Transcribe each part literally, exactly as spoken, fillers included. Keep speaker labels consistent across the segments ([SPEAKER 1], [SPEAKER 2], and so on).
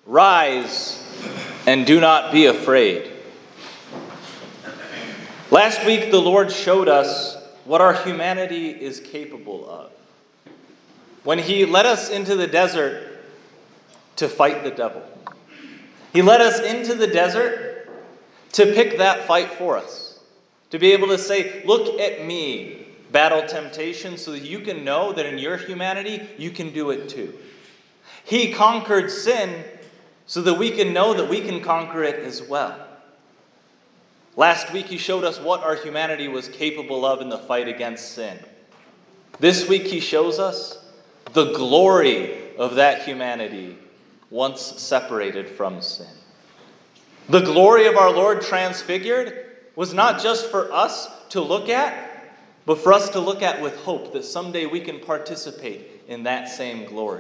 [SPEAKER 1] Rise and do not be afraid. Last week, the Lord showed us what our humanity is capable of when He led us into the desert to fight the devil. He led us into the desert to pick that fight for us, to be able to say, look at me, battle temptation, so that you can know that in your humanity, you can do it too. He conquered sin so that we can know that we can conquer it as well. Last week, He showed us what our humanity was capable of in the fight against sin. This week, He shows us the glory of that humanity once separated from sin. The glory of our Lord transfigured was not just for us to look at, but for us to look at with hope that someday we can participate in that same glory.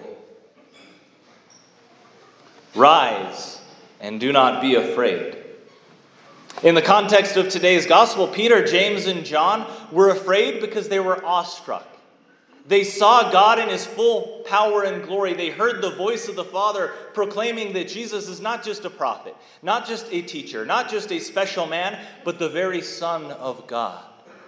[SPEAKER 1] Rise and do not be afraid. In the context of today's gospel, Peter, James, and John were afraid because they were awestruck. They saw God in His full power and glory. They heard the voice of the Father proclaiming that Jesus is not just a prophet, not just a teacher, not just a special man, but the very Son of God.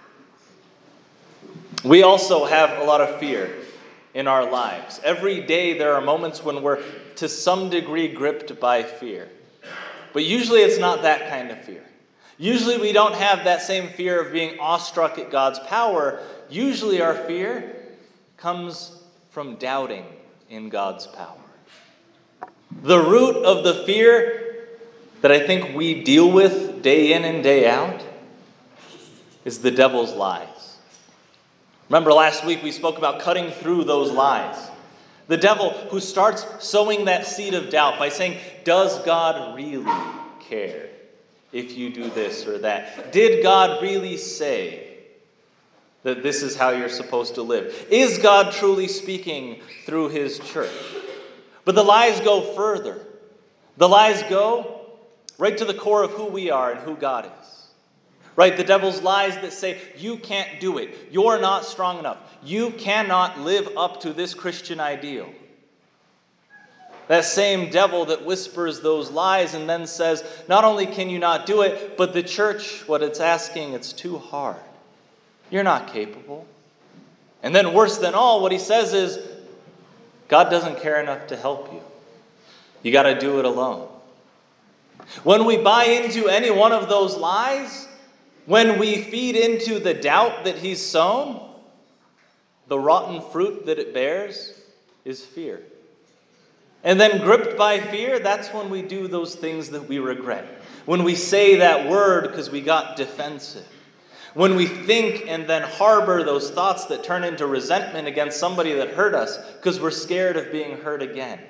[SPEAKER 1] We also have a lot of fear in our lives. Every day there are moments when we're to some degree gripped by fear. But usually it's not that kind of fear. Usually we don't have that same fear of being awestruck at God's power. Usually our fear comes from doubting in God's power. The root of the fear that I think we deal with day in and day out is the devil's lies. Remember last week we spoke about cutting through those lies. The devil who starts sowing that seed of doubt by saying, does God really care if you do this or that? Did God really say that this is how you're supposed to live? Is God truly speaking through His church? But the lies go further. The lies go right to the core of who we are and who God is. Right? The devil's lies that say, you can't do it. You're not strong enough. You cannot live up to this Christian ideal. That same devil that whispers those lies and then says, not only can you not do it, but the church, what it's asking, it's too hard. You're not capable. And then worse than all, what he says is, God doesn't care enough to help you. You got to do it alone. When we buy into any one of those lies, when we feed into the doubt that He's sown, the rotten fruit that it bears is fear. And then gripped by fear, that's when we do those things that we regret. When we say that word because we got defensive. When we think and then harbor those thoughts that turn into resentment against somebody that hurt us because we're scared of being hurt again.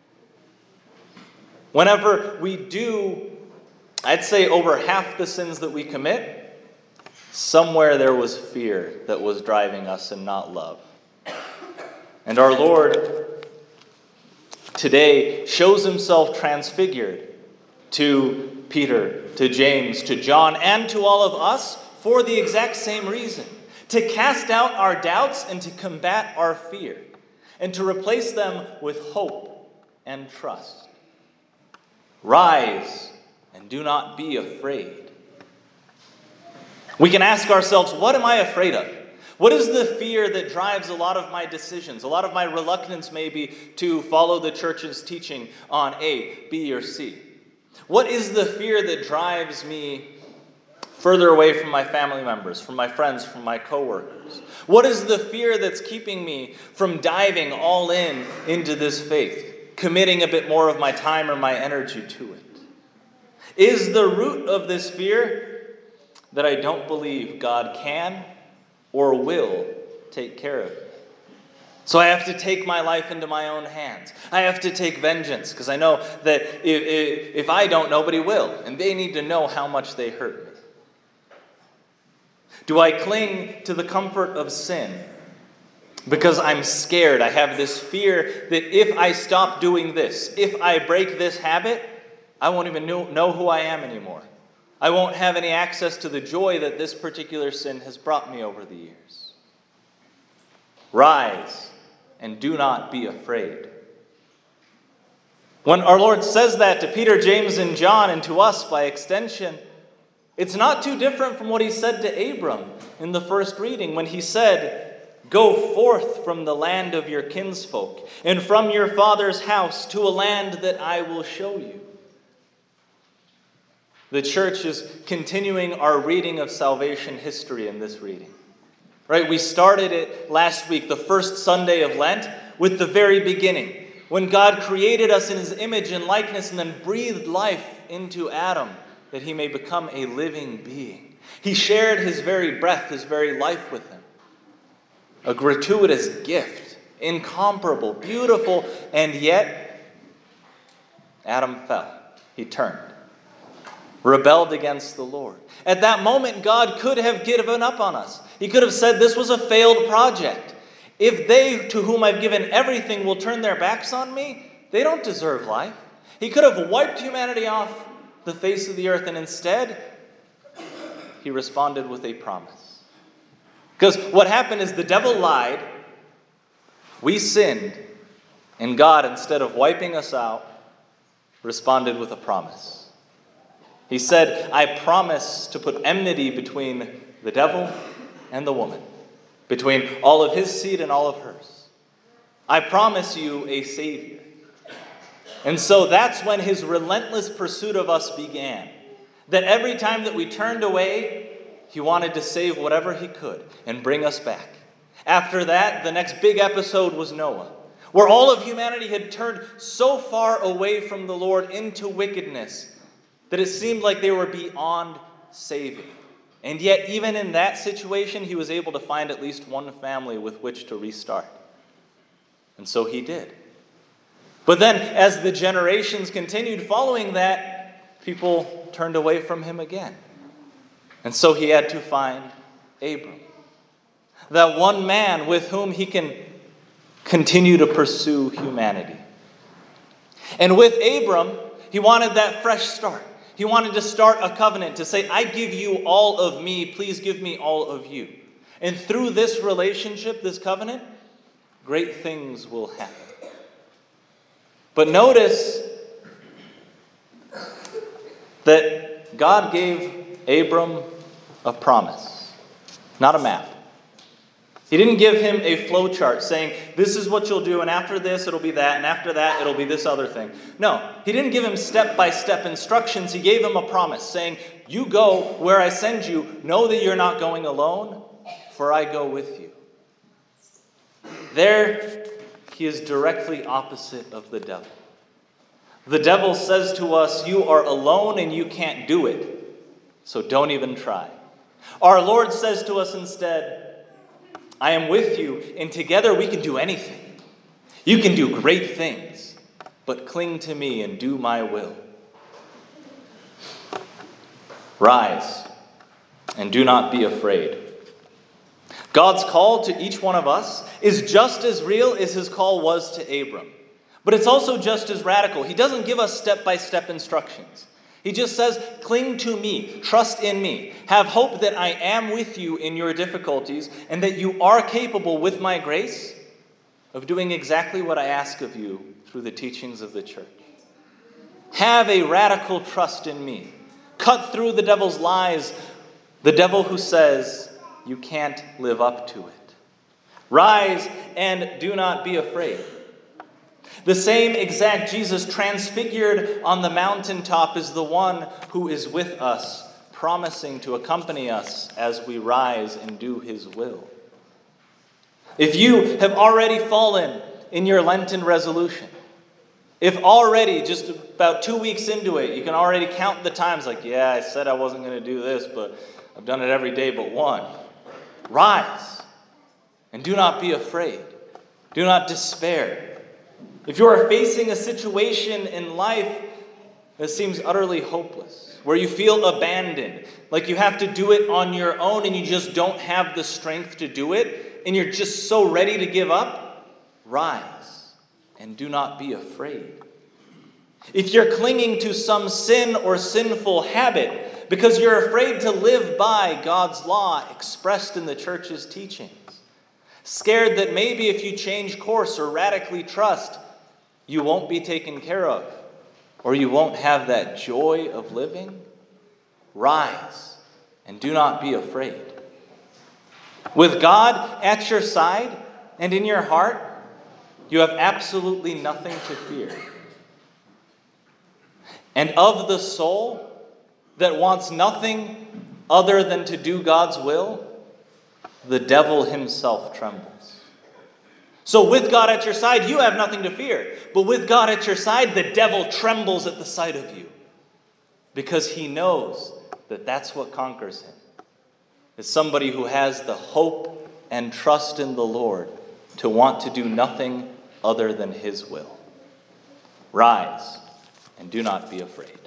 [SPEAKER 1] Whenever we do, I'd say over half the sins that we commit, somewhere there was fear that was driving us and not love. And our Lord today shows Himself transfigured to Peter, to James, to John, and to all of us for the exact same reason. To cast out our doubts and to combat our fear. And to replace them with hope and trust. Rise and do not be afraid. We can ask ourselves, what am I afraid of? What is the fear that drives a lot of my decisions, a lot of my reluctance maybe to follow the church's teaching on A, B, or C? What is the fear that drives me further away from my family members, from my friends, from my coworkers? What is the fear that's keeping me from diving all in into this faith, committing a bit more of my time or my energy to it? Is the root of this fear that I don't believe God can or will take care of it? So I have to take my life into my own hands. I have to take vengeance because I know that if, if, if I don't, nobody will. And they need to know how much they hurt me. Do I cling to the comfort of sin because I'm scared? I have this fear that if I stop doing this, if I break this habit, I won't even know, know who I am anymore. I won't have any access to the joy that this particular sin has brought me over the years. Rise and do not be afraid. When our Lord says that to Peter, James, and John, and to us by extension, it's not too different from what he said to Abram in the first reading when he said, "Go forth from the land of your kinsfolk and from your father's house to a land that I will show you." The church is continuing our reading of salvation history in this reading. Right? We started it last week, the first Sunday of Lent, with the very beginning, when God created us in his image and likeness and then breathed life into Adam that he may become a living being. He shared his very breath, his very life with him. A gratuitous gift, incomparable, beautiful, and yet Adam fell. He turned, rebelled against the Lord. At that moment, God could have given up on us. He could have said this was a failed project. If they to whom I've given everything will turn their backs on me, they don't deserve life. He could have wiped humanity off the face of the earth, and instead, he responded with a promise. Because what happened is the devil lied, we sinned, and God, instead of wiping us out, responded with a promise. He said, "I promise to put enmity between the devil and the woman, between all of his seed and all of hers. I promise you a Savior." And so that's when his relentless pursuit of us began. That every time that we turned away, he wanted to save whatever he could and bring us back. After that, the next big episode was Noah, where all of humanity had turned so far away from the Lord into wickedness that it seemed like they were beyond saving. And yet, even in that situation, he was able to find at least one family with which to restart. And so he did. But then, as the generations continued following that, people turned away from him again. And so he had to find Abram, that one man with whom he can continue to pursue humanity. And with Abram, he wanted that fresh start. He wanted to start a covenant to say, "I give you all of me, please give me all of you." And through this relationship, this covenant, great things will happen. But notice that God gave Abram a promise, not a map. He didn't give him a flow chart saying, "This is what you'll do, and after this it'll be that, and after that it'll be this other thing." No, he didn't give him step-by-step instructions. He gave him a promise saying, "You go where I send you. Know that you're not going alone, for I go with you." There, he is directly opposite of the devil. The devil says to us, "You are alone and you can't do it, so don't even try." Our Lord says to us instead, "I am with you, and together we can do anything. You can do great things, but cling to me and do my will." Rise, and do not be afraid. God's call to each one of us is just as real as his call was to Abram. But it's also just as radical. He doesn't give us step-by-step instructions. He just says, "Cling to me, trust in me, have hope that I am with you in your difficulties, and that you are capable with my grace of doing exactly what I ask of you through the teachings of the church." Have a radical trust in me. Cut through the devil's lies, the devil who says you can't live up to it. Rise and do not be afraid. The same exact Jesus transfigured on the mountaintop is the one who is with us, promising to accompany us as we rise and do his will. If you have already fallen in your Lenten resolution, if already, just about two weeks into it, you can already count the times like, "Yeah, I said I wasn't going to do this, but I've done it every day but one." Rise and do not be afraid. Do not despair. If you are facing a situation in life that seems utterly hopeless, where you feel abandoned, like you have to do it on your own and you just don't have the strength to do it, and you're just so ready to give up, rise and do not be afraid. If you're clinging to some sin or sinful habit because you're afraid to live by God's law expressed in the church's teachings, scared that maybe if you change course or radically trust, you won't be taken care of, or you won't have that joy of living, rise and do not be afraid. With God at your side and in your heart, you have absolutely nothing to fear. And of the soul that wants nothing other than to do God's will, the devil himself trembles. So with God at your side, you have nothing to fear. But with God at your side, the devil trembles at the sight of you, because he knows that that's what conquers him. It's somebody who has the hope and trust in the Lord to want to do nothing other than his will. Rise and do not be afraid.